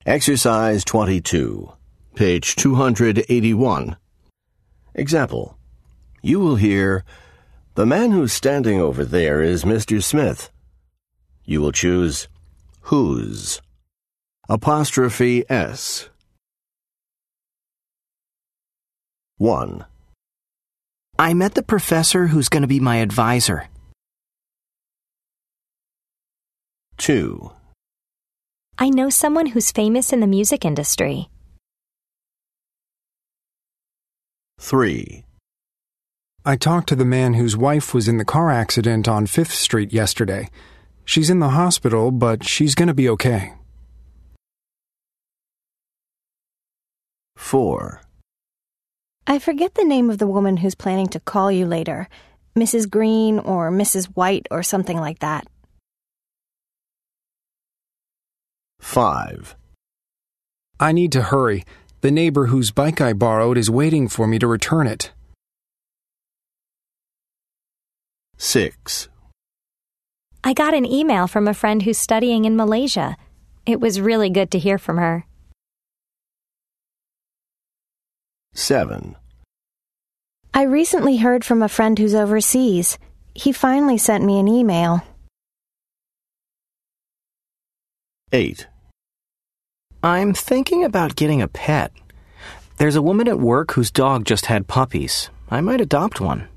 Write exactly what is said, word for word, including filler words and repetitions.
Exercise twenty-two, page two hundred eighty-one. Example. You will hear, "The man who's standing over there is Mister Smith." You will choose whose. Apostrophe S. one. I met the professor who's going to be my advisor. two. I know someone who's famous in the music industry. three. I talked to the man whose wife was in the car accident on Fifth Street yesterday. She's in the hospital, but she's going to be okay. four. I forget the name of the woman who's planning to call you later. Missus Green or Missus White or something like that. five. I need to hurry. The neighbor whose bike I borrowed is waiting for me to return it. six. I got an email from a friend who's studying in Malaysia. It was really good to hear from her. seven. I recently heard from a friend who's overseas. He finally sent me an email. eight. I'm thinking about getting a pet. There's a woman at work whose dog just had puppies. I might adopt one.